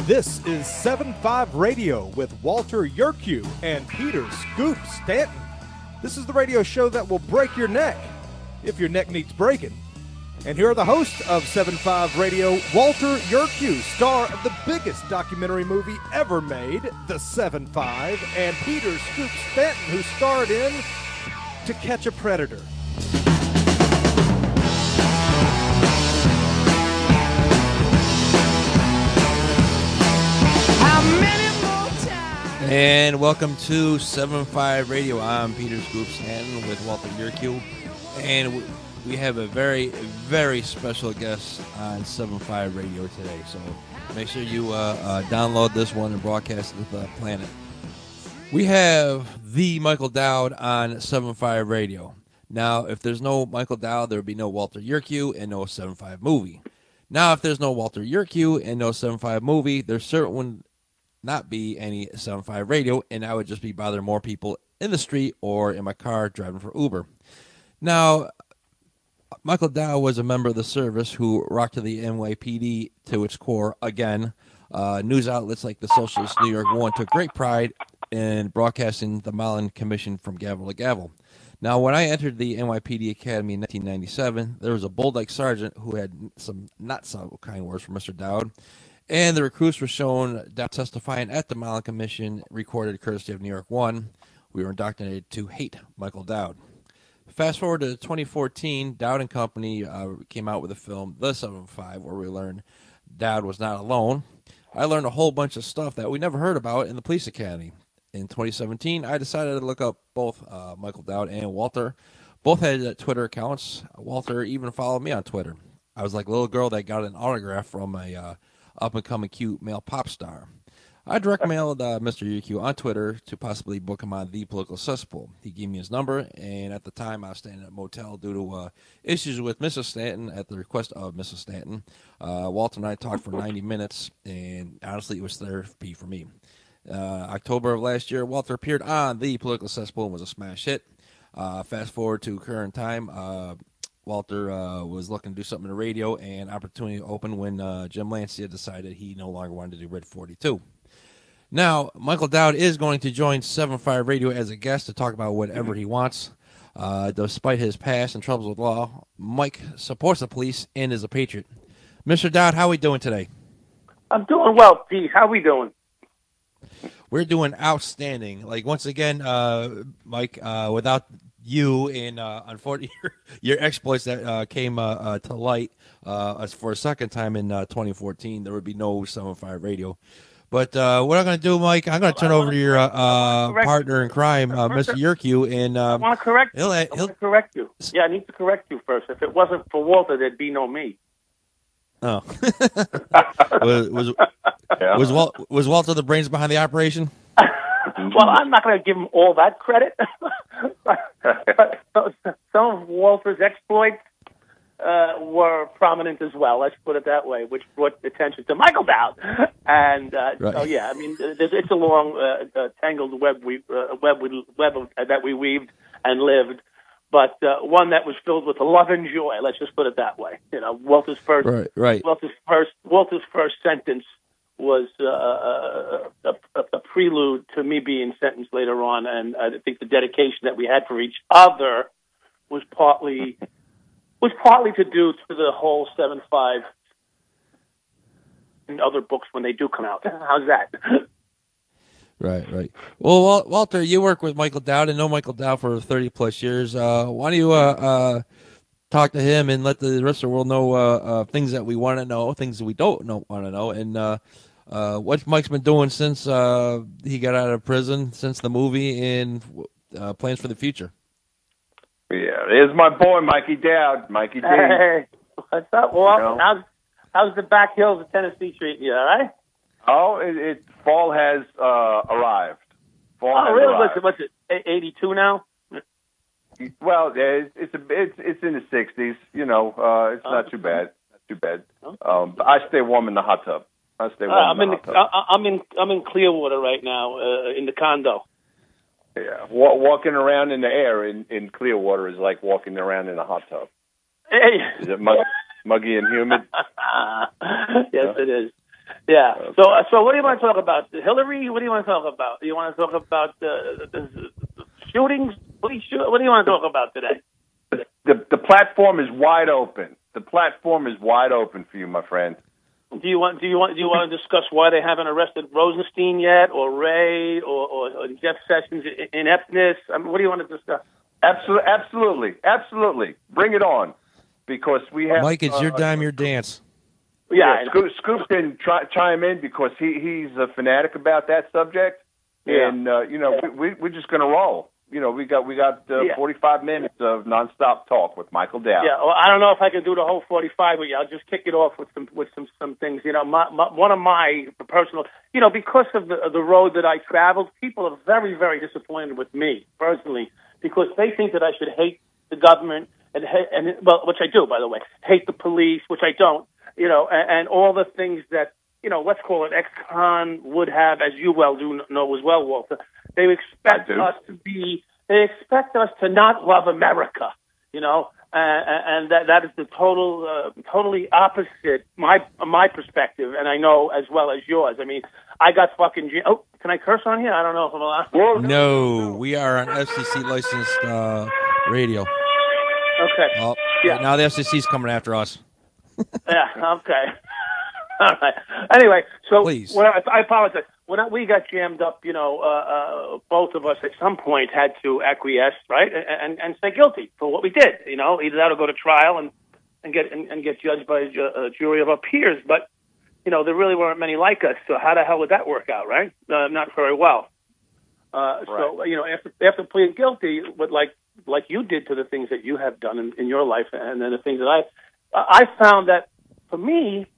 This is 7-5 Radio with Walter Yerkew and Peter Scoop Stanton. This is the radio show that will break your neck, if your neck needs breaking. And here are the hosts of 7-5 Radio, Walter Yerkew, star of the biggest documentary movie ever made, The 7-5, and Peter Scoop Stanton, who starred in To Catch a Predator. And welcome to 7-5 Radio. I'm Peter Scoop Stanton with Walter Yerkew, and we have a very, very special guest on 7-5 Radio today. So make sure you download this one and broadcast it to the planet. We have the Michael Dowd on 7-5 Radio. Now, if there's no Michael Dowd, there would be no Walter Yerkew and no 7-5 movie. Now, if there's no Walter Yerkew and no 7-5 movie, there certainly not be any 7-5 Radio, and I would just be bothering more people in the street or in my car driving for Uber. Now, Michael Dowd was a member of the service who rocked to the NYPD to its core again. News outlets like the Socialist New York One took great pride in broadcasting the Mullen Commission from gavel to gavel. Now, when I entered the NYPD Academy in 1997, there was a bold-like sergeant who had some not-so-kind words for Mr. Dowd. And the recruits were shown Dowd testifying at the Mullen Commission, recorded courtesy of New York One. We were indoctrinated to hate Michael Dowd. Fast forward to 2014, Dowd and Company came out with a film, The 7-5, where we learned Dowd was not alone. I learned a whole bunch of stuff that we never heard about in the police academy. In 2017, I decided to look up both Michael Dowd and Walter. Both had Twitter accounts. Walter even followed me on Twitter. I was like a little girl that got an autograph from a up-and-coming cute male pop star. I direct mailed Mr. Yerkew on Twitter to possibly book him on The Political Cesspool. He gave me his number, and at the time I was staying at a motel due to issues with Mrs. Stanton at the request of Mrs. Stanton. Walter and I talked for 90 minutes, and honestly, it was therapy for me. October of last year, Walter appeared on The Political Cesspool and was a smash hit. Fast forward to current time, Walter was looking to do something in the radio, and opportunity opened when Jim Lancia decided he no longer wanted to do Red 42. Now, Michael Dowd is going to join 7-5 Radio as a guest to talk about whatever he wants. Despite his past and troubles with law, Mike supports the police and is a patriot. Mr. Dowd, how are we doing today? I'm doing well, Pete. How are we doing? We're doing outstanding. Like, once again, Mike, without you and unfortunately your exploits that came to light for a second time in 2014, there would be no 7-5 Radio. But what I'm going to do, Mike, I'm going to turn over to your partner in crime, Mr. Yerkew, and I want to correct you. I want to correct you. Yeah, I need to correct you first. If it wasn't for Walter, there'd be no me. Oh, was Walter the brains behind the operation? Well, I'm not going to give him all that credit. Some of Walter's exploits were prominent as well, let's put it that way, which brought attention to Michael Dowd. And right. So, yeah, I mean, it's a long, tangled web that we weaved and lived, but one that was filled with love and joy. Let's just put it that way. You know, Walter's first sentence was a prelude to me being sentenced later on, and I think the dedication that we had for each other was partly to do to the whole 7-5 and other books when they do come out. How's that? Right. Well, Walter, you work with Michael Dowd and know Michael Dowd for 30-plus years. Why don't you talk to him and let the rest of the world know things that we want to know, things that we don't want to know, and what Mike's been doing since he got out of prison, since the movie, and plans for the future. Yeah, there's my boy, Mikey Dowd. Mikey D. Hey, what's up, Walt? You know? How's the back hills of Tennessee treating you, all right? Oh, fall has arrived. Fall has really? arrived. What's it, 82 now? Well, it's in the 60s. You know, it's not too bad. Not too bad. Okay. I stay warm in the hot tub. I'm in Clearwater right now in the condo. Yeah, walking around in the air in Clearwater is like walking around in a hot tub. Hey. Is it muggy and humid? Yes, it is. Yeah. So what do you want to talk about? Hillary? What do you want to talk about? Do you want to talk about the shootings? What do you want to talk about today? The platform is wide open. The platform is wide open for you, my friend. Do you want to discuss why they haven't arrested Rosenstein yet, or Ray, or Jeff Sessions' ineptness? I mean, what do you want to discuss? Absolutely. Bring it on, because we have. Mike, it's your dime, your dance. Yeah, Scoop can chime in because he's a fanatic about that subject, and we're just going to roll. We got 45 minutes of nonstop talk with Michael Dow. Yeah, well, I don't know if I can do the whole 45 with you. I'll just kick it off with some things. One of my personal, because of the road that I traveled, people are very, very disappointed with me personally, because they think that I should hate the government and which I do, by the way, hate the police, which I don't. And all the things that, let's call it ex-con would have, as you well do know as well, Walter. They expect us to not love America, and that is the totally opposite my perspective, and I know as well as yours. I mean, I got fucking. Can I curse on here? I don't know if I'm allowed. No, we are on FCC licensed radio. Okay. Well, right now the FCC's coming after us. Yeah. Okay. All right. Anyway, so please. I apologize. When we got jammed up, both of us at some point had to acquiesce, right, and say guilty for what we did. Either that or go to trial and get judged by a jury of our peers. But there really weren't many like us. So how the hell would that work out, right? Not very well. Right. So after pleading guilty, but like you did to the things that you have done in your life, and then the things that I found that for me.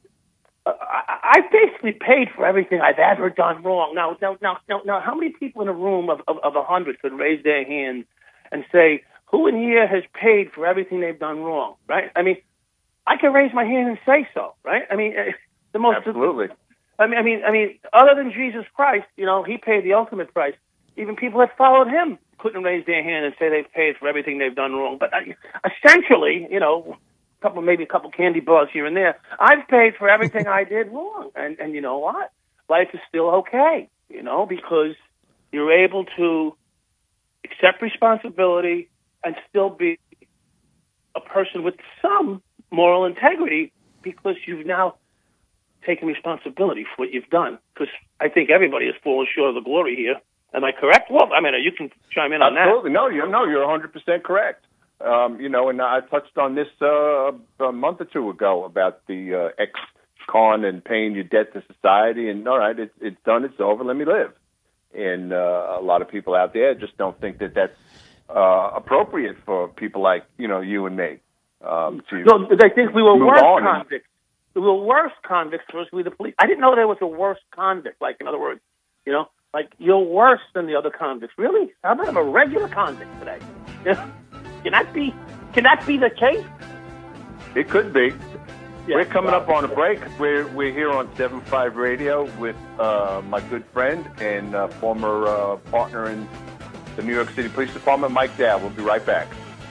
I basically paid for everything I've ever done wrong. Now, how many people in a room of 100 could raise their hand and say, who in here has paid for everything they've done wrong, right? I mean, I can raise my hand and say so, right? I mean, the most... Absolutely. I mean, other than Jesus Christ, he paid the ultimate price. Even people that followed him couldn't raise their hand and say they've paid for everything they've done wrong. But essentially, maybe a couple candy bars here and there. I've paid for everything I did wrong. And you know what? Life is still okay, because you're able to accept responsibility and still be a person with some moral integrity, because you've now taken responsibility for what you've done. Because I think everybody has fallen short of the glory here. Am I correct? Well, I mean, you can chime in on that. Absolutely. No, you're 100% correct. And I touched on this a month or two ago about the ex-con and paying your debt to society. And all right, it's done, it's over, let me live. And a lot of people out there just don't think that that's appropriate for people like you and me. No, they think we were worse convicts. We were worse convicts versus the police. I didn't know there was a worse convict. Like, in other words, like you're worse than the other convicts. Really? How about a regular convict today? Can that be the case? It could be. Yeah, we're coming up on a break. We're here on 7.5 Radio with my good friend and former partner in the New York City Police Department, Mike Dow. We'll be right back.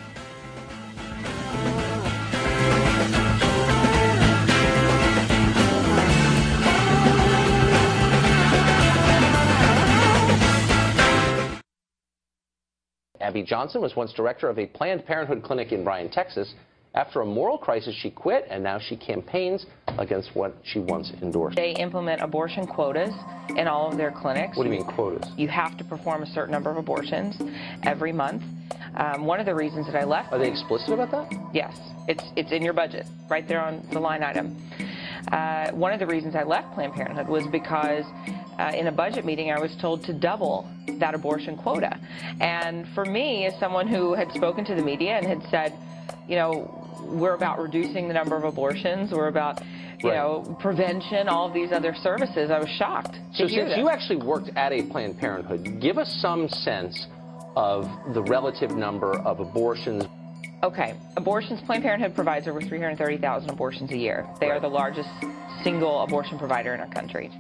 Abby Johnson was once director of a Planned Parenthood clinic in Bryan, Texas. After a moral crisis, she quit, and now she campaigns against what she once endorsed. They implement abortion quotas in all of their clinics. What do you mean quotas? You have to perform a certain number of abortions every month. One of the reasons that I left... Are they explicit about that? Yes. It's in your budget, right there on the line item. One of the reasons I left Planned Parenthood was because in a budget meeting I was told to double that abortion quota. And for me, as someone who had spoken to the media and had said, we're about reducing the number of abortions, we're about, prevention, all of these other services, I was shocked to hear since that. You actually worked at a Planned Parenthood, give us some sense of the relative number of abortions. Okay, abortions, Planned Parenthood provides over 330,000 abortions a year. They are the largest single abortion provider in our country.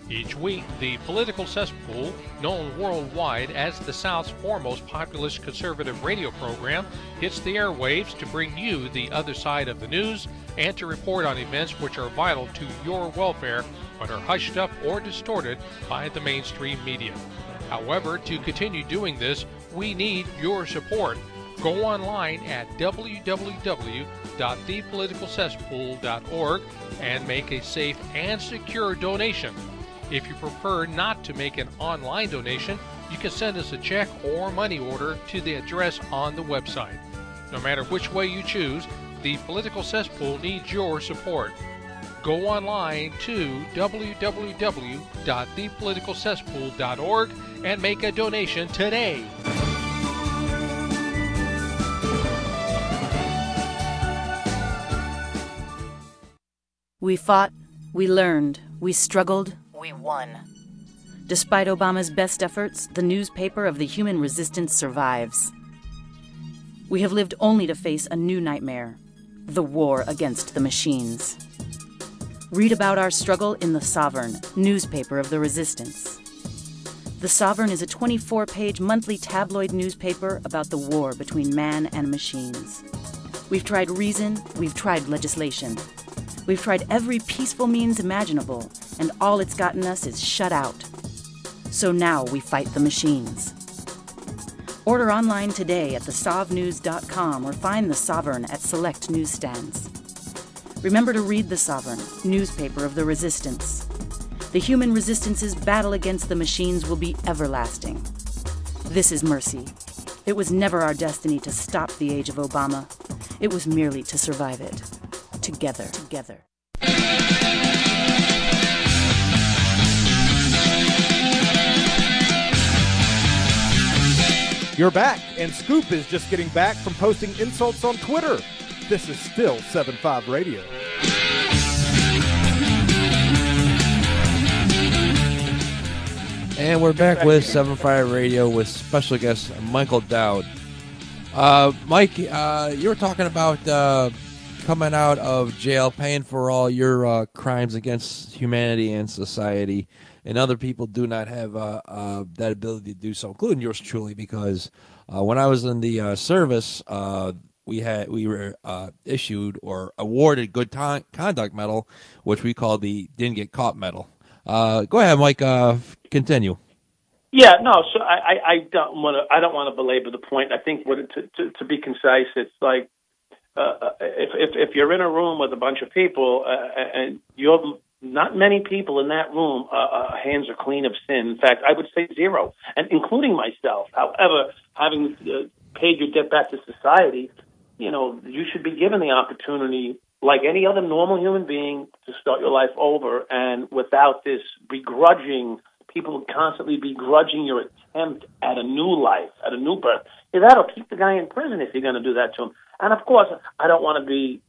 Each week, the Political Cesspool, known worldwide as the South's foremost populist conservative radio program, hits the airwaves to bring you the other side of the news and to report on events which are vital to your welfare but are hushed up or distorted by the mainstream media. However, to continue doing this, we need your support. Go online at www.thepoliticalcesspool.org and make a safe and secure donation. If you prefer not to make an online donation, you can send us a check or money order to the address on the website. No matter which way you choose, the Political Cesspool needs your support. Go online to www.thepoliticalcesspool.org and make a donation today. We fought, we learned, we struggled, we won. Despite Obama's best efforts, the newspaper of the human resistance survives. We have lived only to face a new nightmare, the war against the machines. Read about our struggle in The Sovereign, newspaper of the resistance. The Sovereign is a 24-page monthly tabloid newspaper about the war between man and machines. We've tried reason, we've tried legislation. We've tried every peaceful means imaginable, and all it's gotten us is shut out. So now we fight the machines. Order online today at thesovnews.com or find The Sovereign at select newsstands. Remember to read The Sovereign, newspaper of the resistance. The human resistance's battle against the machines will be everlasting. This is mercy. It was never our destiny to stop the age of Obama. It was merely to survive it. Together. You're back, and Scoop is just getting back from posting insults on Twitter. This is still 7.5 Radio. And we're back with 7.5 Radio with special guest Michael Dowd. Mike, you were talking about coming out of jail, paying for all your crimes against humanity and society, and other people do not have that ability to do so, including yours truly, because when I was in the service, we were issued or awarded Good Conduct Medal, which we call the Didn't Get Caught Medal. Go ahead, Mike. Continue. Yeah, no. So I don't want to belabor the point. I think to be concise, it's like if you're in a room with a bunch of people and you're not many people in that room, hands are clean of sin. In fact, I would say zero, and including myself. However, having paid your debt back to society, you should be given the opportunity, like any other normal human being, to start your life over, and without this people constantly begrudging your attempt at a new life, at a new birth. Yeah, that'll keep the guy in prison if you're going to do that to him. And of course, I don't want to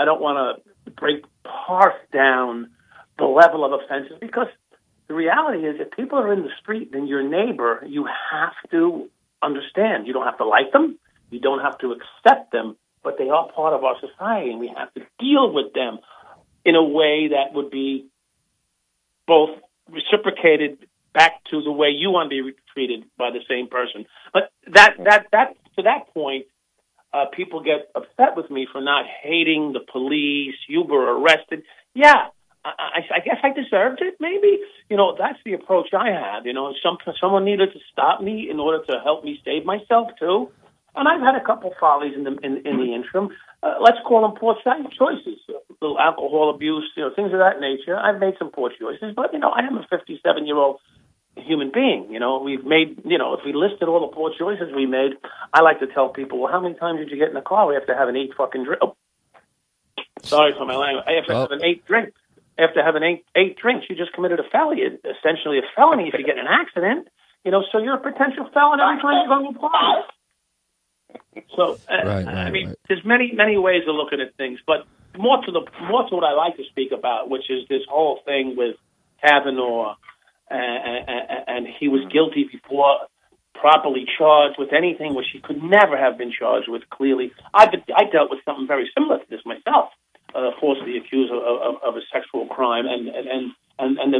parse down the level of offenses, because the reality is, if people are in the street and your neighbor, you have to understand. You don't have to like them. You don't have to accept them, but they are part of our society, and we have to deal with them in a way that would be both reciprocated back to the way you want to be treated by the same person. But that to that point, people get upset with me for not hating the police. You were arrested. Yeah, I guess I deserved it, maybe. That's the approach I had. Someone needed to stop me in order to help me save myself, too. And I've had a couple follies in the interim. Let's call them poor choices. A little alcohol abuse, things of that nature. I've made some poor choices, but, I am a 57-year-old human being. We've made, if we listed all the poor choices we made, I like to tell people, well, how many times did you get in the car? We have to have an 8 fucking drink. Oh, sorry for my language. I have to have an 8 drink. After having 8 drinks, you just committed a felony, essentially a felony if you get in an accident. So you're a potential felon every time you go to the bar. So, right. There's many ways of looking at things, but more to what I like to speak about, which is this whole thing with Kavanaugh, and he was guilty before properly charged with anything which he could never have been charged with. Clearly, I dealt with something very similar to this myself, falsely accused of a sexual crime, and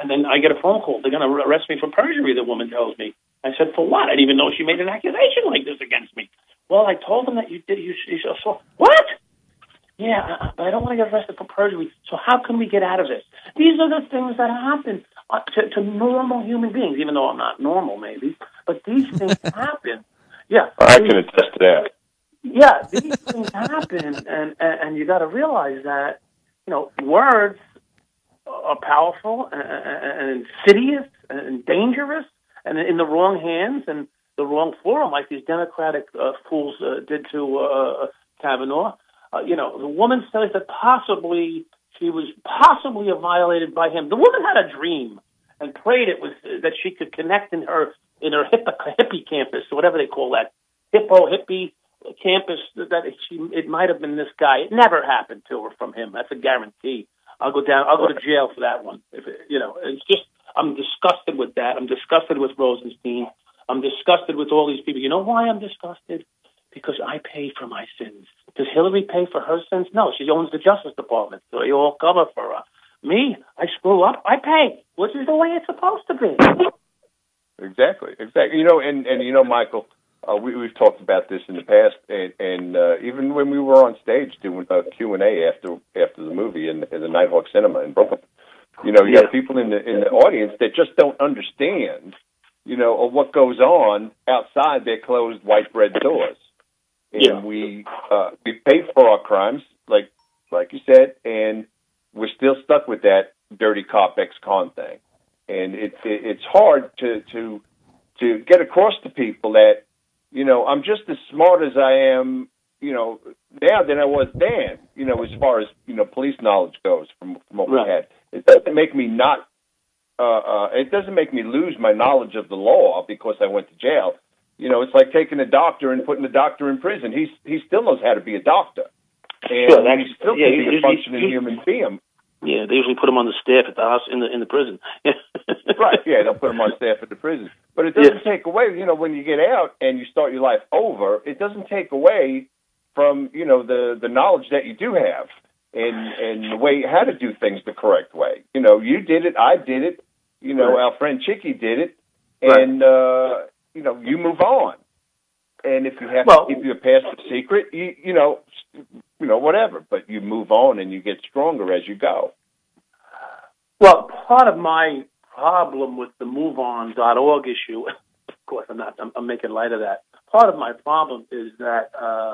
And then I get a phone call. They're going to arrest me for perjury, the woman tells me. I said, for what? I didn't even know she made an accusation like this against me. Well, I told them that you did. So, what? Yeah, but I don't want to get arrested for perjury. So how can we get out of this? These are the things that happen to normal human beings, even though I'm not normal, maybe. But these things happen. Yeah. I can attest to that. Yeah, these things happen, and you got to realize that, words are powerful and insidious and dangerous, and in the wrong hands and the wrong forum, like these Democratic fools did to Kavanaugh. The woman says that she was possibly violated by him. The woman had a dream and prayed that she could connect in her hippie campus, or whatever they call that, hippie campus, that it might have been this guy. It never happened to her from him. That's a guarantee. I'll go to jail for that one. It's just, I'm disgusted with that. I'm disgusted with Rosenstein. I'm disgusted with all these people. You know why I'm disgusted? Because I pay for my sins. Does Hillary pay for her sins? No, she owns the Justice Department, so you all cover for her. Me, I screw up, I pay, which is the way it's supposed to be. Exactly. And Michael, we've talked about this in the past, and even when we were on stage doing a Q&A after the movie in the Nighthawk Cinema in Brooklyn, you got people in the audience that just don't understand, of what goes on outside their closed white bread doors. And we pay for our crimes, like you said, and we're still stuck with that dirty cop ex-con thing. And it's hard to get across to people that, I'm just as smart as I am, now than I was then, as far as, police knowledge goes from what we had. It doesn't make me it doesn't make me lose my knowledge of the law because I went to jail. It's like taking a doctor and putting the doctor in prison. He still knows how to be a doctor. And he still can be a functioning human being. Yeah, they usually put him on the staff at the house in the prison. Right, yeah, they'll put him on staff at the prison. But it doesn't take away, when you get out and you start your life over, it doesn't take away from, the knowledge that you do have and the way how to do things the correct way. You did it, I did it, our friend Chicky did it, and, you move on. And if you have to keep your past a secret, whatever. But you move on and you get stronger as you go. Well, part of my problem with the MoveOn.org issue, of course, I'm making light of that. Part of my problem is that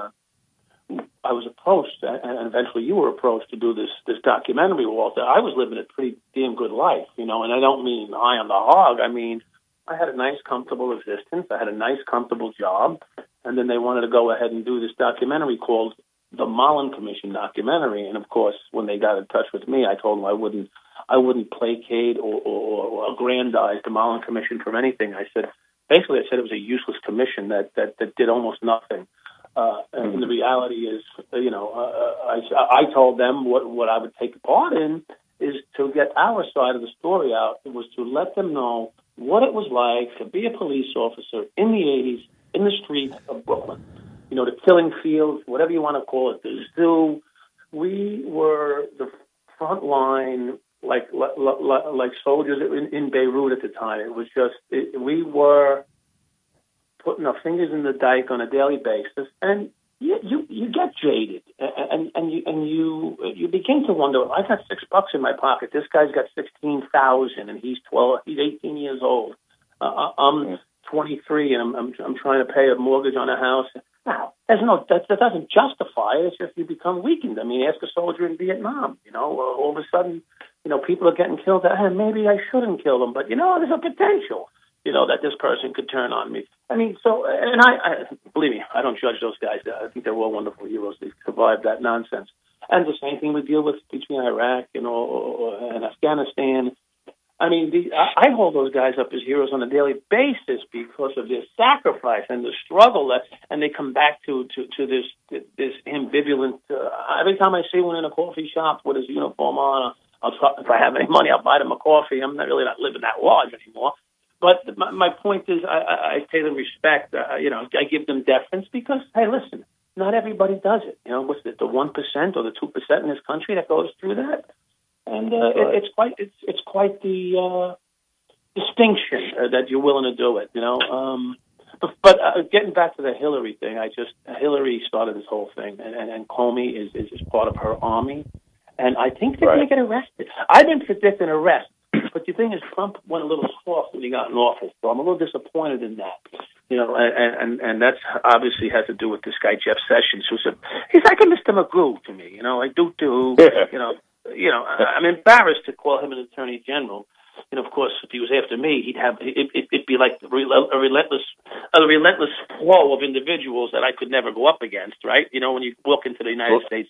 I was approached, and eventually you were approached to do this documentary, Walter. I was living a pretty damn good life, and I don't mean high on the hog. I mean, I had a nice, comfortable existence. I had a nice, comfortable job. And then they wanted to go ahead and do this documentary called the Mullen Commission documentary. And, of course, when they got in touch with me, I told them I wouldn't placate or aggrandize the Mullen Commission from anything. I said it was a useless commission that did almost nothing. And the reality is, I told them what I would take part in is to get our side of the story out. It was to let them know what it was like to be a police officer in the 80s in the streets of Brooklyn. The killing fields, whatever you want to call it, the zoo. We were the front line, like soldiers in Beirut at the time. It was just, we were putting our fingers in the dike on a daily basis, and you get jaded, and you begin to wonder. I got $6 in my pocket. This guy's got 16,000, and he's 12. He's 18 years old. I'm 23, and I'm trying to pay a mortgage on a house. Now, that doesn't justify it. It's just you become weakened. I mean, ask a soldier in Vietnam. All of a sudden, people are getting killed. Maybe I shouldn't kill them, but there's a potential. That this person could turn on me. I mean, and I believe me, I don't judge those guys. I think they're all wonderful heroes. They survived that nonsense. And the same thing we deal with between Iraq, and Afghanistan. I mean, I hold those guys up as heroes on a daily basis because of their sacrifice and the struggle and they come back to this ambivalent. Every time I see one in a coffee shop with his uniform on, if I have any money, I'll buy them a coffee. I'm not living that large anymore. But my point is, I pay them respect. I give them deference because, hey, listen, not everybody does it. What's it, the 1% or the 2% in this country that goes through that? And it's quite the distinction that you're willing to do it. But getting back to the Hillary thing, Hillary started this whole thing, and Comey is part of her army, and I think they're going to get arrested. I've been predicting arrest, but the thing is, Trump went a little soft when he got in office, so I'm a little disappointed in that. And that's obviously has to do with this guy Jeff Sessions, he's like a Mr. Magoo to me. I'm embarrassed to call him an attorney general. Of course, if he was after me, it'd be like a relentless flow of individuals that I could never go up against, right? When you walk into the United States,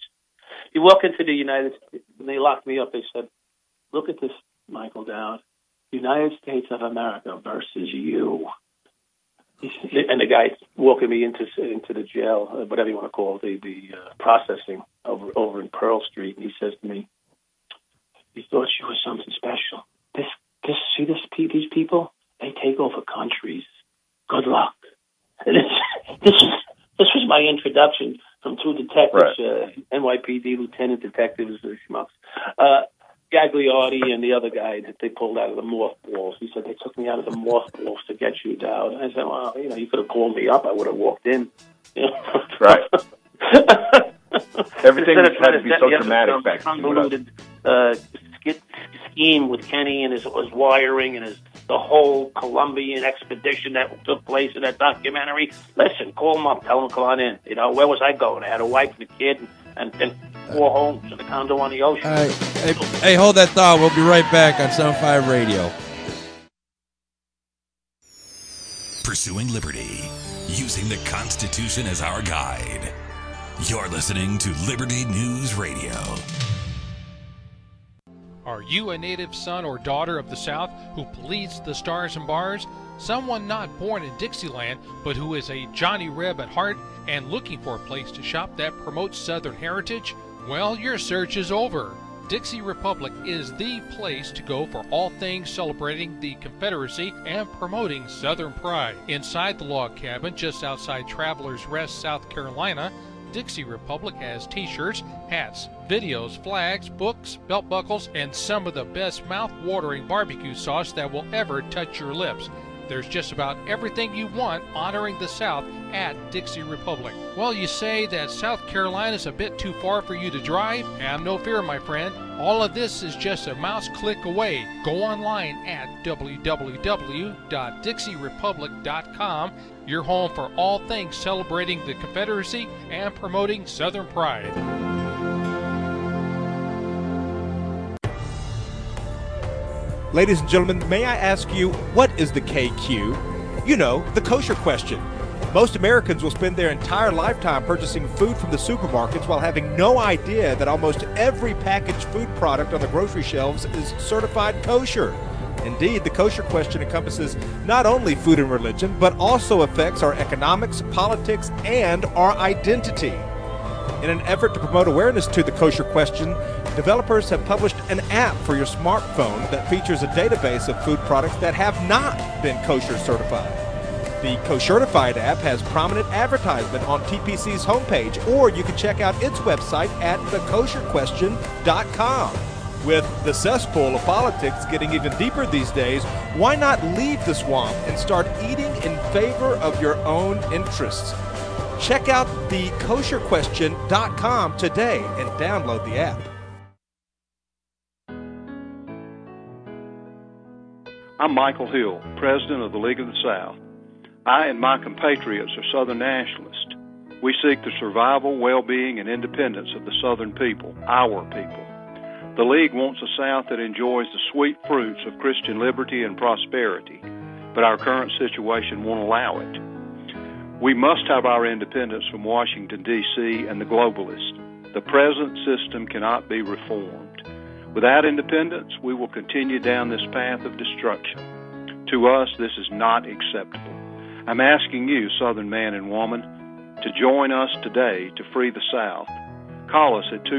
when they locked me up, they said, "Look at this, Michael Dowd, United States of America versus you." And the guy walking me into the jail, whatever you want to call it, the processing over in Pearl Street, and he says to me, "You thought you were something special. These people, they take over countries. Good luck." And this was my introduction from two detectives, NYPD lieutenant detectives, schmucks, Gagliardi and the other guy that they pulled out of the mothballs. He said, "They took me out of the mothballs to get you down." I said, "Well, you could have called me up. I would have walked in." Right. Everything had to be so dramatic back then. Convoluted scheme with Kenny and his wiring and the whole Colombian expedition that took place in that documentary. Listen, call him up, tell him to come on in. Where was I going? I had a wife and a kid and 4 homes and a condo on the ocean. Hey, hold that thought. We'll be right back on 75 Radio. Pursuing liberty, using the Constitution as our guide. You're listening to Liberty News Radio. Are you a native son or daughter of the South who bleeds the stars and bars? Someone not born in Dixieland, but who is a Johnny Reb at heart and looking for a place to shop that promotes Southern heritage? Well, your search is over. Dixie Republic is the place to go for all things celebrating the Confederacy and promoting Southern pride. Inside the log cabin just outside Travelers Rest, South Carolina, Dixie Republic has t-shirts, hats, videos, flags, books, belt buckles, and some of the best mouth-watering barbecue sauce that will ever touch your lips. There's just about everything you want honoring the South at Dixie Republic. Well, you say that South Carolina's a bit too far for you to drive? Have no fear, my friend. All of this is just a mouse click away. Go online at www.dixierepublic.com. Your home for all things celebrating the Confederacy and promoting Southern pride. Ladies and gentlemen, may I ask you, what is the KQ? The kosher question. Most Americans will spend their entire lifetime purchasing food from the supermarkets while having no idea that almost every packaged food product on the grocery shelves is certified kosher. Indeed, the kosher question encompasses not only food and religion, but also affects our economics, politics, and our identity. In an effort to promote awareness to the kosher question, developers have published an app for your smartphone that features a database of food products that have not been kosher certified. The Koshertified app has prominent advertisement on TPC's homepage, or you can check out its website at thekosherquestion.com. With the cesspool of politics getting even deeper these days, why not leave the swamp and start eating in favor of your own interests? Check out thekosherquestion.com today and download the app. I'm Michael Hill, President of the League of the South. I and my compatriots are Southern nationalists. We seek the survival, well-being, and independence of the Southern people, our people. The League wants a South that enjoys the sweet fruits of Christian liberty and prosperity, but our current situation won't allow it. We must have our independence from Washington, D.C. and the globalists. The present system cannot be reformed. Without independence, we will continue down this path of destruction. To us, this is not acceptable. I'm asking you, Southern man and woman, to join us today to free the South. Call us at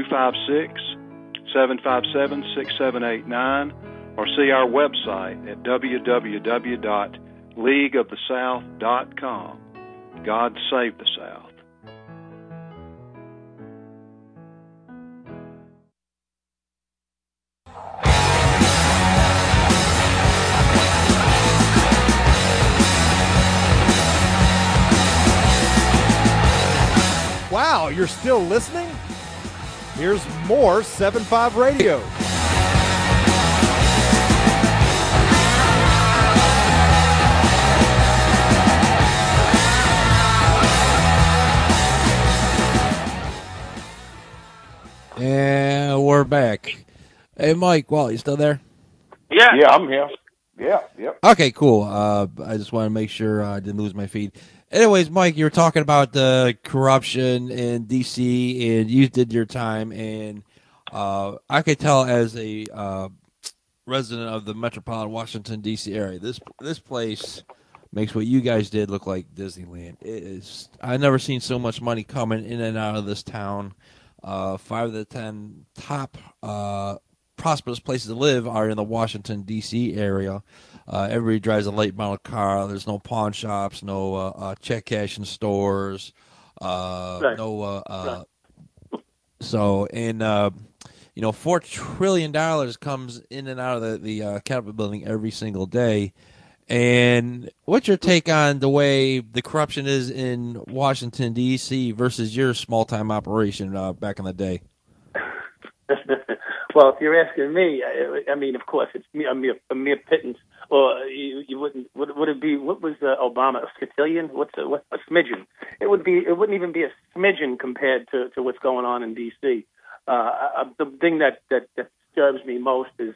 256-757-6789 or see our website at www.leagueofthesouth.com. God save the South. you're still listening? Here's more 7-5 Radio. And we're back. Hey, Mike, Walt, you still there? Yeah, I'm here. Yeah, yep. Okay, cool. I just want to make sure I didn't lose my feed. Anyways, Mike, you were talking about the corruption in D.C., and you did your time, and I could tell as a resident of the metropolitan Washington, D.C. area, this place makes what you guys did look like Disneyland. I've never seen so much money coming in and out of this town. 5 of the 10 top prosperous places to live are in the Washington, D.C. area. Everybody drives a late model car. There's no pawn shops, no check cashing stores, Right. no. So, and $4 trillion comes in and out of the Capitol building every single day. And what's your take on the way the corruption is in Washington, D.C. versus your small-time operation back in the day? Well, if you're asking me, I mean, of course, it's a mere pittance. Or you wouldn't. Would it be? What was Obama? A scatillion? What's a smidgen? It wouldn't even be a smidgen compared to what's going on in D.C. The thing that disturbs me most is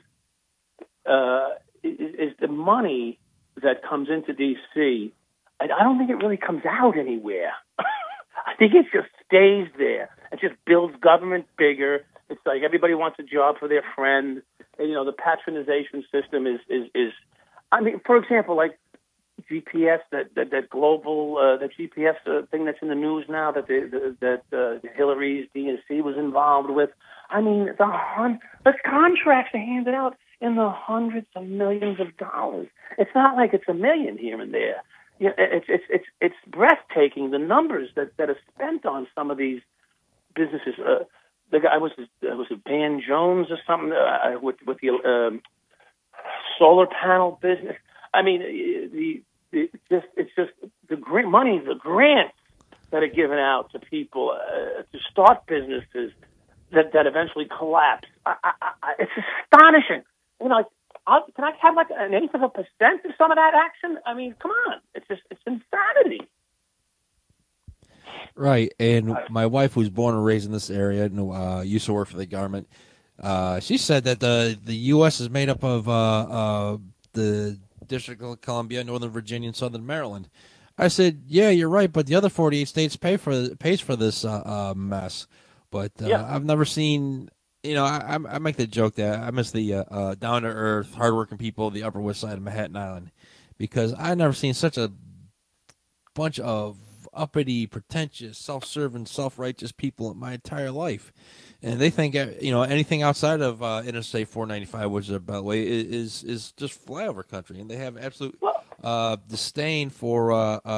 the money that comes into D.C. I don't think it really comes out anywhere. I think it just stays there. It just builds government bigger. It's like everybody wants a job for their friend. And, the patronization system is. I mean, for example, like GPS, that global the GPS thing that's in the news now that Hillary's DNC was involved with. I mean, the contracts are handed out in the hundreds of millions of dollars. It's not like it's a million here and there. It's breathtaking, the numbers that are spent on some of these businesses. The guy was it Van Jones or something with the solar panel business. I mean, it's just the money, the grants that are given out to people to start businesses that eventually collapse. It's astonishing. Can I have like an 1/8% of some of that action? I mean, come on, it's insanity. Right, and my wife, who's born and raised in this area, used to work for the government. She said that the U.S. is made up of the District of Columbia, Northern Virginia, and Southern Maryland. I said, yeah, you're right, but the other 48 states pays for this mess. But I've never seen. I make the joke that I miss the down-to-earth, hardworking people of the Upper West Side of Manhattan Island, because I've never seen such a bunch of uppity, pretentious, self-serving, self-righteous people in my entire life. And they think, anything outside of Interstate 495, which is their beltway, is just flyover country, and they have absolute disdain for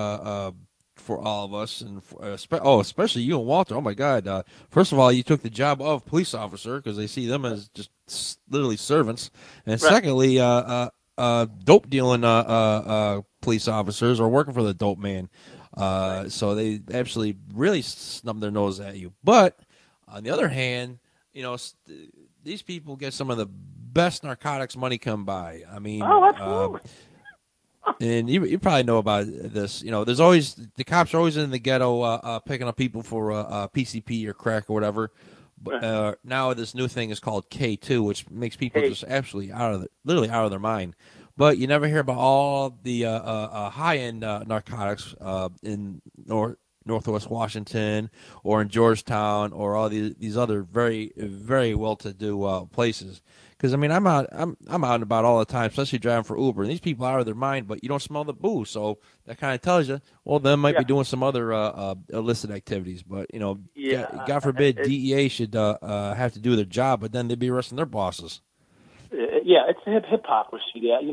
all of us, and especially you and Walter. Oh my God! First of all, you took the job of police officer because they see them as just literally servants, and secondly, dope dealing police officers are working for the dope man. So they actually really snub their nose at you. But on the other hand, these people get some of the best narcotics money come by. I mean, absolutely. And you probably know about this. There's always the cops are always in the ghetto picking up people for PCP or crack or whatever. But now this new thing is called K2, which makes people just absolutely literally out of their mind. But you never hear about all the high-end narcotics in Northwest Washington or in Georgetown or all these other very, very well-to-do places. Because I'm out and about all the time, especially driving for Uber. And these people are out of their mind, but you don't smell the booze, so that kind of tells you, well, they might be doing some other illicit activities. But God forbid DEA should have to do their job, but then they'd be arresting their bosses. It's a hypocrisy. Yeah,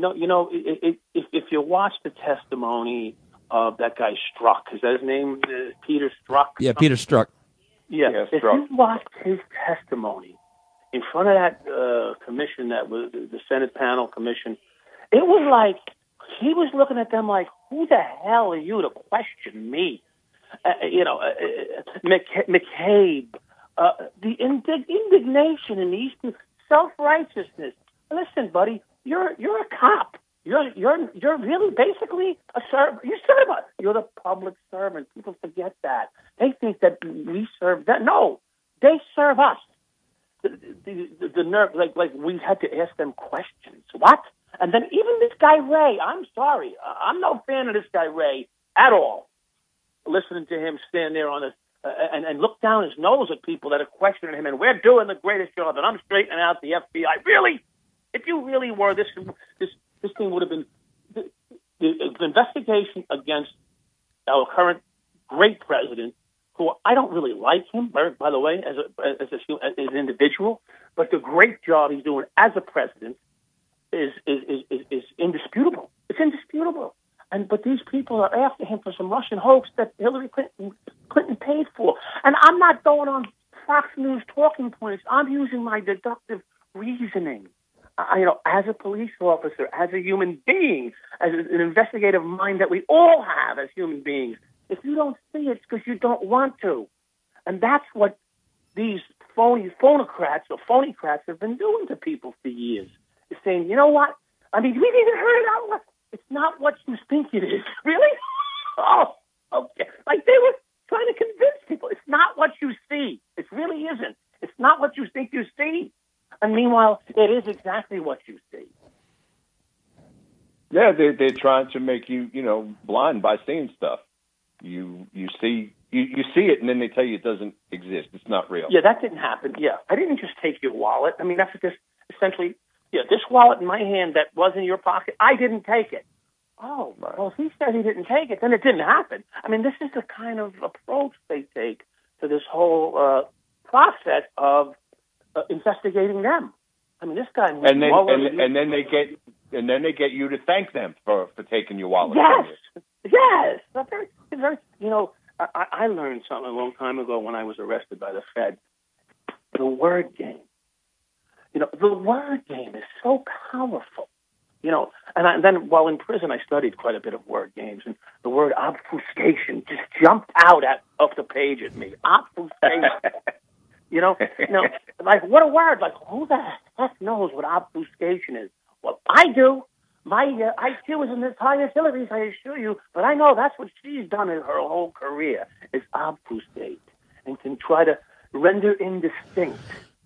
if you watch the testimony of that guy Strzok, is that his name? Peter Strzok? Yeah, Peter Strzok. Yeah, if you watch his testimony in front of that commission, that was the Senate panel commission, it was like he was looking at them like, "Who the hell are you to question me?" McCabe, the indignation in these people, self-righteousness. Listen, buddy, you're a cop. You're really basically a servant. You serve us. You're the public servant. People forget that. They think that we serve them. No, they serve us. The nerve, like we had to ask them questions. What? And then even this guy Ray, I'm sorry, I'm no fan of this guy Ray at all. Listening to him stand there on and look down his nose at people that are questioning him, and we're doing the greatest job, and I'm straightening out the FBI. Really? If you really were, this thing would have been the investigation against our current great president, who I don't really like him, by the way, as an individual, but the great job he's doing as a president is indisputable. It's indisputable. But these people are after him for some Russian hoax that Hillary Clinton paid for. And I'm not going on Fox News talking points. I'm using my deductive reasoning. As a police officer, as a human being, as an investigative mind that we all have as human beings. If you don't see it, it's because you don't want to. And that's what these phonocrats have been doing to people for years. Is saying, you know what? I mean, we even heard it out. It's not what you think it is. Really? Oh, okay. Like they were trying to convince people. It's not what you see. It really isn't. It's not what you think you see. And meanwhile, it is exactly what you see. Yeah, they're trying to make you, blind by seeing stuff. You see it, and then they tell you it doesn't exist. It's not real. Yeah, that didn't happen. Yeah, I didn't just take your wallet. I mean, that's just essentially. Yeah, this wallet in my hand that was in your pocket, I didn't take it. Oh, well, if he said he didn't take it, then it didn't happen. I mean, this is the kind of approach they take to this whole process of investigating them. I mean, this guy. And then they get you to thank them for taking your wallet. Yes. I learned something a long time ago when I was arrested by the Fed. The word game. The word game is so powerful. And then while in prison, I studied quite a bit of word games, and the word obfuscation just jumped out off the page at me. Obfuscation. Like what a word! Like who the heck knows what obfuscation is? Well, I do. My IQ is in as high as Hillary's, I assure you. But I know that's what she's done in her whole career: is obfuscate and can try to render indistinct.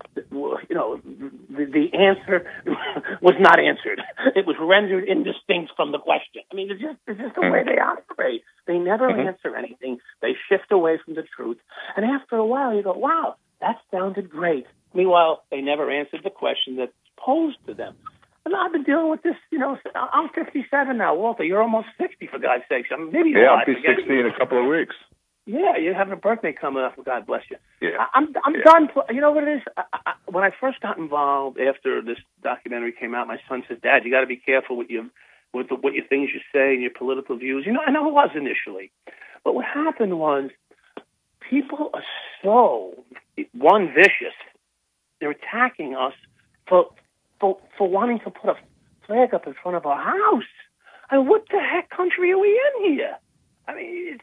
The answer was not answered. It was rendered indistinct from the question. I mean, it's just the way they operate. They never answer anything. They shift away from the truth. And after a while, you go, wow, that sounded great. Meanwhile, they never answered the question that's posed to them. And I've been dealing with this, I'm 57 now. Walter, you're almost 60, for God's sakes. I mean, maybe I'll be 60 in a couple of weeks. Yeah, you're having a birthday coming up. God bless you. Yeah. I'm done. You know what it is? When I first got involved after this documentary came out, my son said, "Dad, you got to be careful with your things you say and your political views." I know it was initially, but what happened was people are so vicious. They're attacking us for wanting to put a flag up in front of our house. I mean, what the heck country are we in here? I mean,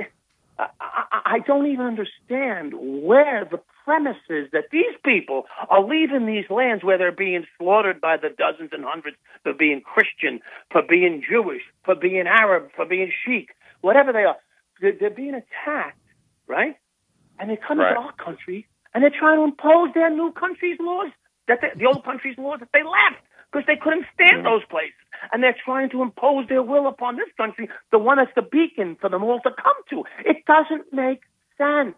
I don't even understand where the premise is that these people are leaving these lands where they're being slaughtered by the dozens and hundreds for being Christian, for being Jewish, for being Arab, for being Sikh, whatever they are. They're being attacked, right? And they come into our country and they're trying to impose their new country's laws, the old country's laws that they left, because they couldn't stand those places. And they're trying to impose their will upon this country, the one that's the beacon for them all to come to. It doesn't make sense.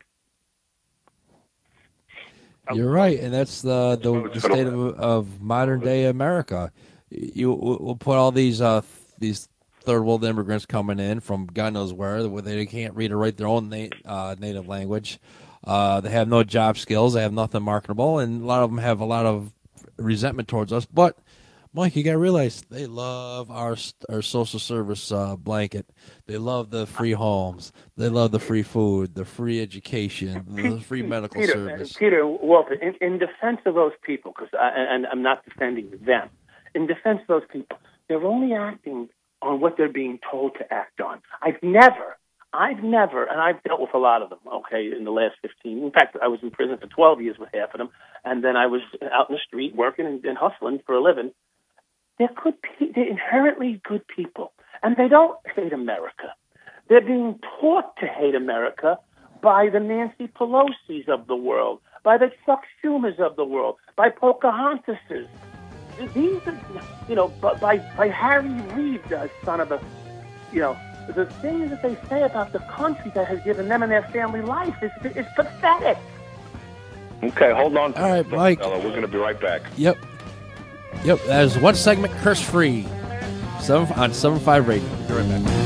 You're right, and that's the state of modern day America. We'll put all these third world immigrants coming in from God knows where they can't read or write their own native language. They have no job skills. They have nothing marketable, and a lot of them have a lot of resentment towards us. But Mike, you got to realize they love our social service blanket. They love the free homes. They love the free food, the free education, the free medical service. Peter, Walter, in defense of those people, and I'm not defending them, in defense of those people, they're only acting on what they're being told to act on. I've never I've never, and I've dealt with a lot of them, okay, in the last 15. In fact, I was in prison for 12 years with half of them, and then I was out in the street working and hustling for a living. They're inherently good people, and they don't hate America. They're being taught to hate America by the Nancy Pelosi's of the world, by the Chuck Schumers of the world, by Pocahontases. These are, by Harry Reid, son of a, the things that they say about the country that has given them and their family life is pathetic. Okay, hold on. All right, Mike. We're going to be right back. Yep. That is one segment curse-free on 7.5 Radio. We'll be right back.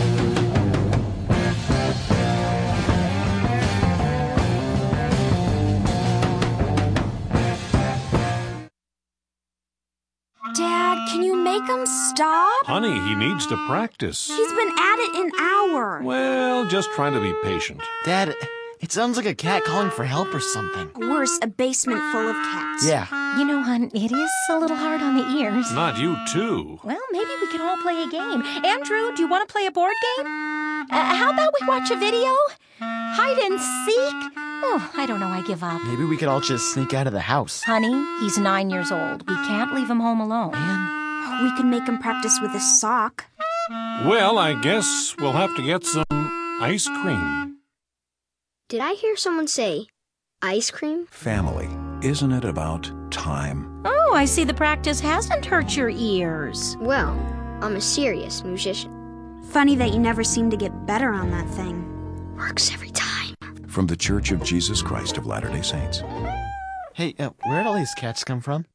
Dad, can you make him stop? Honey, he needs to practice. He's been at it an hour. Well, just trying to be patient. Dad, it sounds like a cat calling for help or something. Worse, a basement full of cats. Yeah. You know, hon, it is a little hard on the ears. Not you, too. Well, maybe we can all play a game. Andrew, do you want to play a board game? How about we watch a video? Hide and seek? Oh, I don't know, I give up. Maybe we could all just sneak out of the house. Honey, he's 9 years old. We can't leave him home alone. Man. We can make him practice with a sock. Well, I guess we'll have to get some ice cream. Did I hear someone say ice cream? Family. Isn't it about time? Oh, I see the practice hasn't hurt your ears. Well, I'm a serious musician. Funny that you never seem to get better on that thing. Works every time. From the Church of Jesus Christ of Latter-day Saints. Hey, where'd all these cats come from?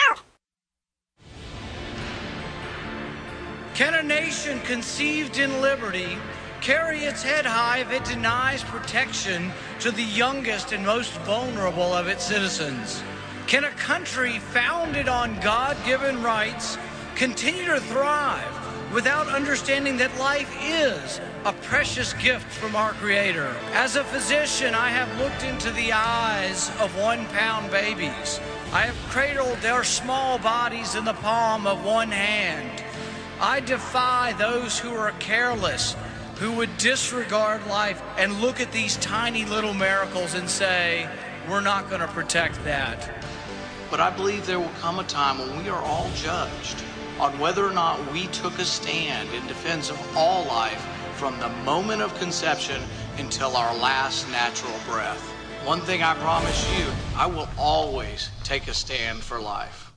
Can a nation conceived in liberty carry its head high if it denies protection to the youngest and most vulnerable of its citizens? Can a country founded on God-given rights continue to thrive without understanding that life is a precious gift from our Creator? As a physician, I have looked into the eyes of 1-pound babies. I have cradled their small bodies in the palm of one hand. I defy those who are careless, who would disregard life and look at these tiny little miracles and say, we're not going to protect that. But I believe there will come a time when we are all judged on whether or not we took a stand in defense of all life from the moment of conception until our last natural breath. One thing I promise you, I will always take a stand for life.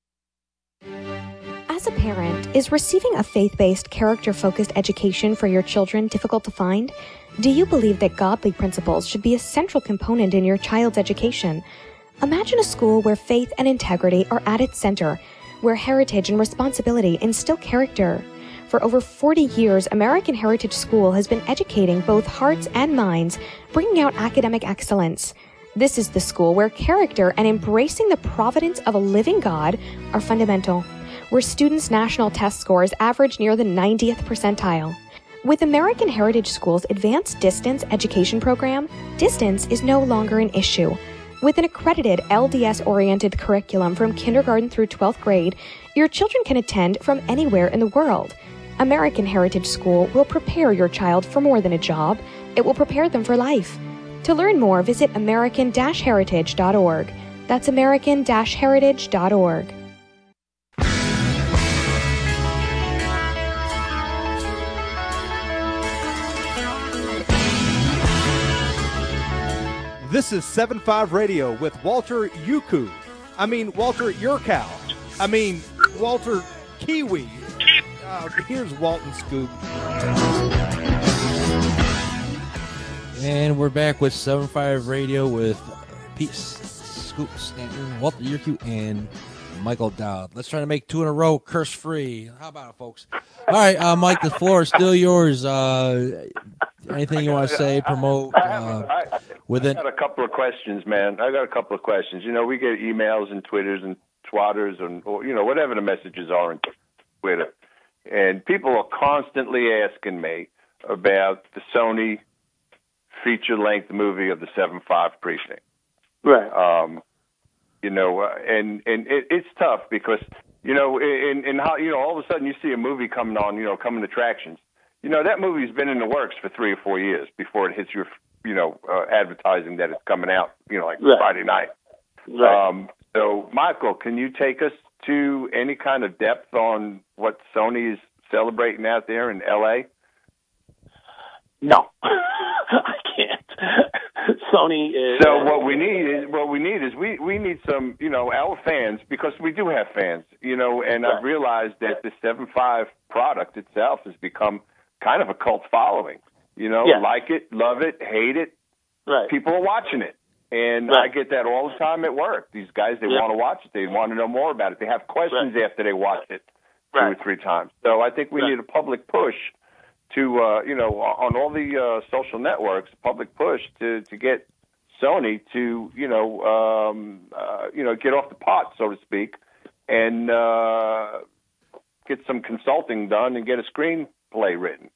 As a parent, is receiving a faith-based, character-focused education for your children difficult to find? Do you believe that godly principles should be a central component in your child's education? Imagine a school where faith and integrity are at its center, where heritage and responsibility instill character. For over 40 years, American Heritage School has been educating both hearts and minds, bringing out academic excellence. This is the school where character and embracing the providence of a living God are fundamental, where students' national test scores average near the 90th percentile. With American Heritage School's advanced distance education program, distance is no longer an issue. With an accredited LDS-oriented curriculum from kindergarten through 12th grade, your children can attend from anywhere in the world. American Heritage School will prepare your child for more than a job. It will prepare them for life. To learn more, visit american-heritage.org. That's american-heritage.org. This is 7.5 Radio with Walter Yuku. Walter Yurkow. Walter Kiwi. Here's Walton Scoop. And we're back with 7.5 Radio with Pete Scoop Stanton, Walter Yurku, and Michael Dowd. Let's try to make 2 in a row curse-free. How about it, folks? All right, Mike, the floor is still yours. Anything you want to say, promote? I got a couple of questions, man. I got a couple of questions. We get emails and Twitters and twatters and, whatever the messages are on Twitter. And people are constantly asking me about the Sony feature-length movie of the 7.5 Precinct. Right. And it's tough because, in how, all of a sudden you see a movie coming on, coming attractions. that movie's been in the works for 3 or 4 years before it hits your, advertising that it's coming out, like Friday night. Right. So, Michael, can you take us to any kind of depth on what Sony is celebrating out there in L.A.? No, I can't. Sony is... So what we need is we need some, our fans, because we do have fans, and I've realized that the 7.5 product itself has become kind of a cult following. Like it, love it, hate it. Right. People are watching it. And I get that all the time at work. These guys, they want to watch it. They want to know more about it. They have questions after they watch it 2 or 3 times. So I think we need a public push to, on all the social networks, public push to get Sony to, get off the pot, so to speak, and get some consulting done and get a screenplay written.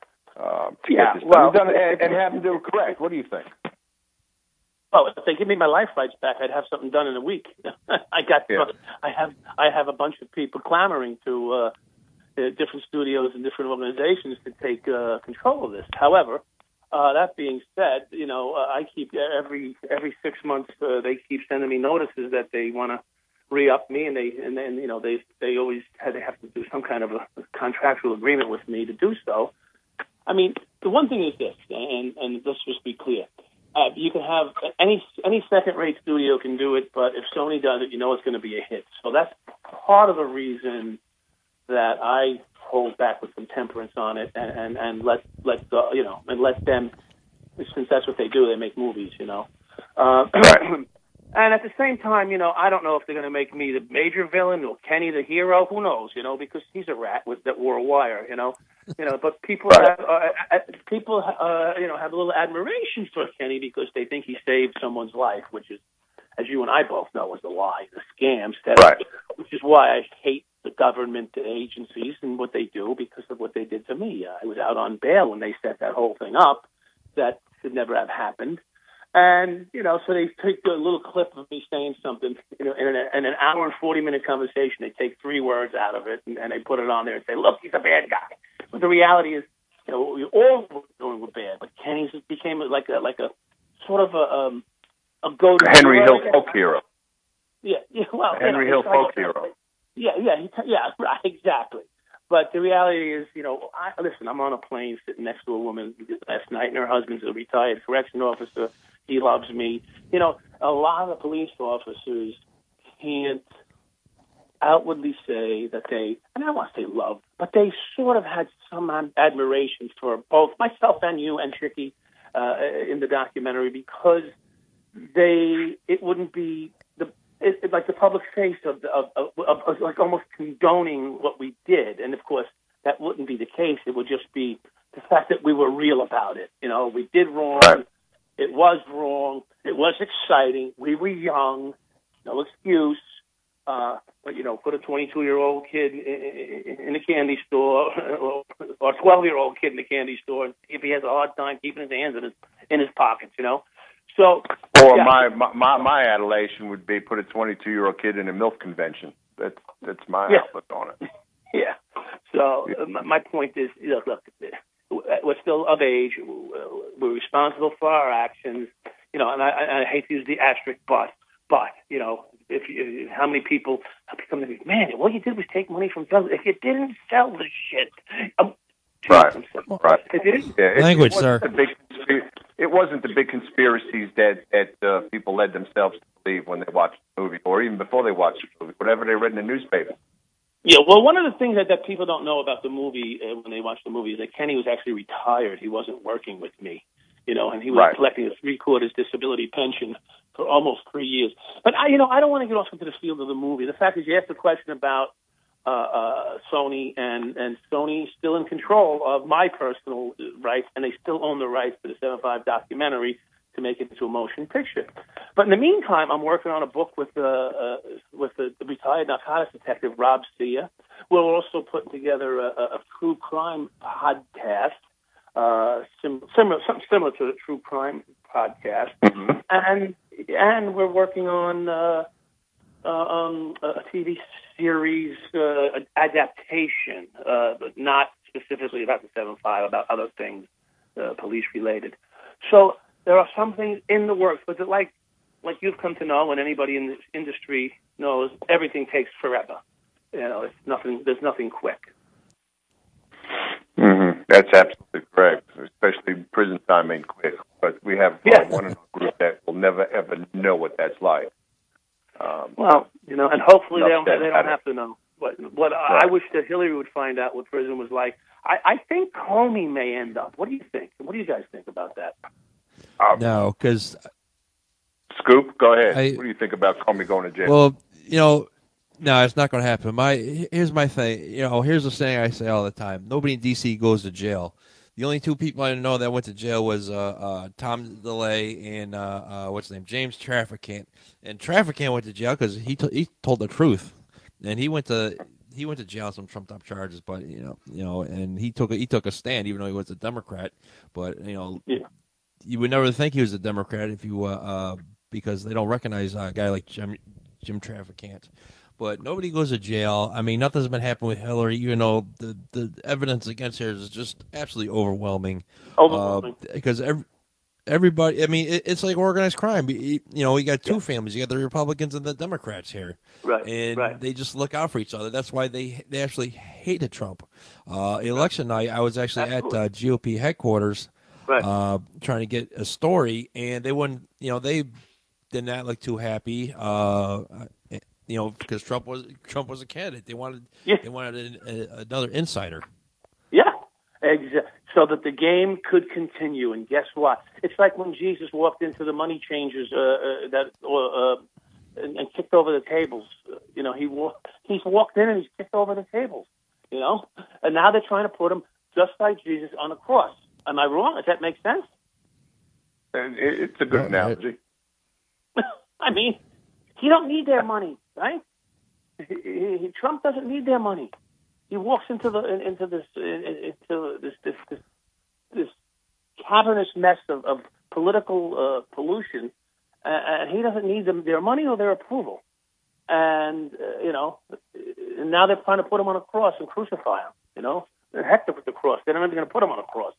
And have them do it correct. What do you think? Oh, if they give me my life rights back, I'd have something done in a week. I have a bunch of people clamoring to different studios and different organizations to take control of this. However, that being said, I keep every 6 months they keep sending me notices that they want to re-up me, and they always have to do some kind of a contractual agreement with me to do so. I mean, the one thing is this, and let's just be clear. You can have any second-rate studio can do it, but if Sony does it, it's going to be a hit. So that's part of the reason that I hold back with some temperance on it, and let them, since that's what they do, they make movies, And at the same time, I don't know if they're going to make me the major villain or Kenny the hero. Who knows? Because he's a rat that wore a wire. But people have a little admiration for Kenny because they think he saved someone's life, which is, as you and I both know, is a lie, the scam. Which is why I hate the government agencies and what they do because of what they did to me. I was out on bail when they set that whole thing up. That should never have happened. And, so they take a little clip of me saying something, in an hour and 40-minute conversation, they take 3 words out of it and they put it on there and say, look, he's a bad guy. But the reality is, we all were doing bad, but Kenny became like a sort of a go-to Henry Hill folk hero. Yeah, well, Henry Hill folk hero. Yeah, right, exactly. But the reality is, I'm on a plane sitting next to a woman last night, and her husband's a retired correction officer. He loves me. A lot of the police officers can't outwardly say that they, and I don't want to say love, but they sort of had some admiration for both myself and you and Tricky in the documentary because it wouldn't be like the public face of like almost condoning what we did, and of course that wouldn't be the case. It would just be the fact that we were real about it. We did wrong. Right. It was wrong. It was exciting. We were young. No excuse. But put a 22-year-old kid in a candy store or a 12-year-old kid in a candy store and see if he has a hard time keeping his hands in his pockets. So, my adulation would be put a 22-year-old kid in a MILF convention. That's my outlook on it. Yeah. So my point is, look, we're still of age. We're responsible for our actions. And I hate to use the asterisk, but how many people come to me, man, all you did was take money from sellers. If you didn't sell the shit, right. If you didn't, language, sir. It wasn't the big conspiracies that people led themselves to believe when they watched the movie, or even before they watched the movie, whatever they read in the newspaper. Yeah, well, one of the things that people don't know about the movie when they watch the movie is that Kenny was actually retired. He wasn't working with me, and he was collecting a 3/4 disability pension for almost 3 years. But I don't want to get off into the field of the movie. The fact is, you asked the question about Sony, and Sony's still in control of my personal rights, and they still own the rights to the 7.5 documentary to make it into a motion picture. But in the meantime, I'm working on a book with the retired narcotics detective Rob Sia. We're also putting together a true crime podcast, similar to the true crime podcast, and we're working on a TV series adaptation, but not specifically about the 7.5, about other things, police-related. So there are some things in the works, but like you've come to know, and anybody in this industry knows, everything takes forever. It's nothing. There's nothing quick. Mm-hmm. That's absolutely correct. Especially prison time ain't quick. But we have one in our group that will never ever know what that's like. And hopefully they don't have to know. What I wish that Hillary would find out what prison was like. I think Comey may end up. What do you think? What do you guys think about that? No, because Scoop, go ahead. What do you think about Comey going to jail? Well, no, it's not going to happen. Here's my thing. Here's the saying I say all the time. Nobody in D.C. goes to jail. The only two people I know that went to jail was Tom DeLay and what's his name, James Traficant. And Traficant went to jail because he told the truth, and he went to jail on some trumped up charges. But and he took a stand, even though he was a Democrat. But you would never think he was a Democrat if you because they don't recognize a guy like Jim Traficant. But nobody goes to jail. I mean, nothing's been happening with Hillary. The evidence against her is just absolutely overwhelming. Because everybody, I mean, it's like organized crime. You got two families. You got the Republicans and the Democrats here. Right. And they just look out for each other. That's why they actually hated Trump. Election night, I was actually at GOP headquarters trying to get a story, and they wouldn't, they did not look too happy. Because Trump was a candidate. They wanted another insider. Yeah, exactly. So that the game could continue. And guess what? It's like when Jesus walked into the money changers and kicked over the tables. He's walked in and he's kicked over the tables. And now they're trying to put him just like Jesus on a cross. Am I wrong? Does that make sense? It's a good analogy. I mean, he don't need their money, right? Trump doesn't need their money. He walks into this cavernous mess of political pollution, and he doesn't need their money or their approval. And and now they're trying to put him on a cross and crucify him. The heck with the cross. They're not even going to put him on a cross.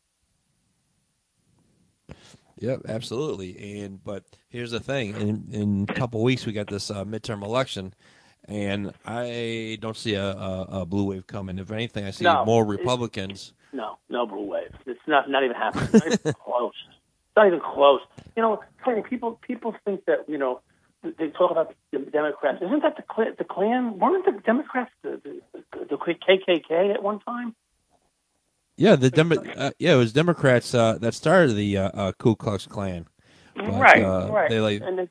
Yep, absolutely. But here's the thing: in a couple of weeks, we got this midterm election, and I don't see a blue wave coming. If anything, I see more Republicans. No blue wave. It's not even happening. It's not even close. It's not even close. Funny, people think that they talk about the Democrats. Isn't that the Klan? Weren't the Democrats the KKK at one time? Yeah, it was Democrats that started the Ku Klux Klan. But, right. And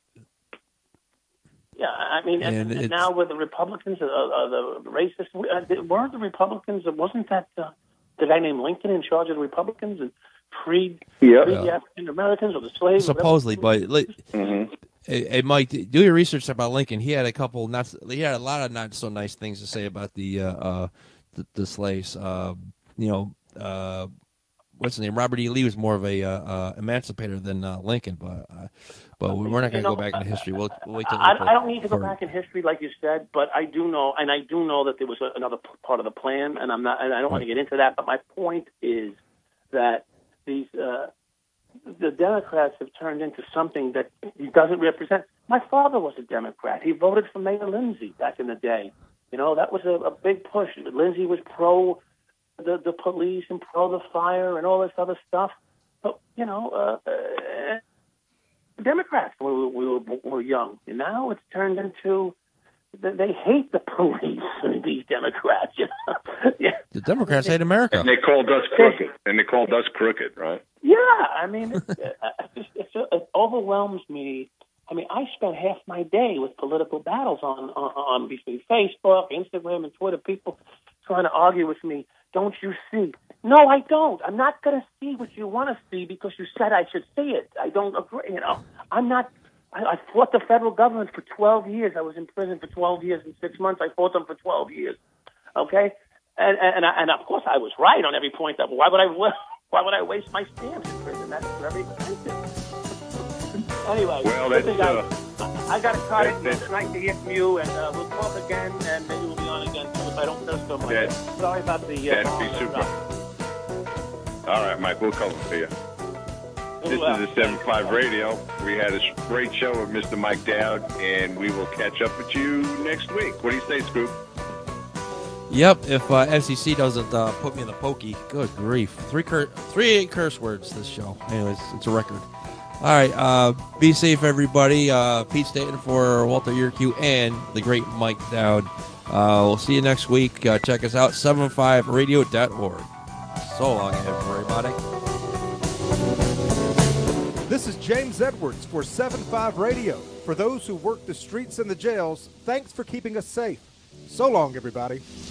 and now with the Republicans, the racists, weren't the Republicans? Wasn't that the guy named Lincoln in charge of the Republicans and freed the African Americans or the slaves? Supposedly, but hey, Mike, do your research about Lincoln. He had a lot of not so nice things to say about the slaves. What's his name? Robert E. Lee was more of a emancipator than Lincoln, but we're not going to go back in history. We'll wait till I don't need to go back in history, like you said, but I do know that there was another part of the plan, and I don't want to get into that. But my point is that the Democrats have turned into something that he doesn't represent. My father was a Democrat. He voted for Mayor Lindsay back in the day. That was a big push. Lindsay was pro the police and pro the fire and all this other stuff. But, Democrats when we were young. And now it's turned into they hate the police, these Democrats. The Democrats hate America. And they called us crooked. Right? Yeah, I mean, it overwhelms me. I mean, I spent half my day with political battles on between Facebook, Instagram, and Twitter. People trying to argue with me. Don't you see? No, I don't. I'm not going to see what you want to see because you said I should see it. I don't agree. I'm not. I fought the federal government for 12 years. I was in prison for 12 years and 6 months. I fought them for 12 years. Okay, and of course I was right on every point. That why would I waste my stamps in prison? That's very expensive. Anyway, well, I got to cut it. It's nice to hear from you, and we'll talk again, and maybe we'll be on again soon. if I don't know so much. Yeah. Sorry about the... That'd be super. All right, Mike, we'll come for you. This is the 7-5 Radio. We had a great show with Mr. Mike Dowd, and we will catch up with you next week. What do you say, Scoop? Yep, if FCC doesn't put me in the pokey, good grief. Three curse words this show. Anyways, it's a record. All right, be safe, everybody. Pete Staten for Walter Yerkew and the great Mike Dowd. We'll see you next week. Check us out, 75radio.org. So long, everybody. This is James Edwards for 7-5 Radio. For those who work the streets and the jails, thanks for keeping us safe. So long, everybody.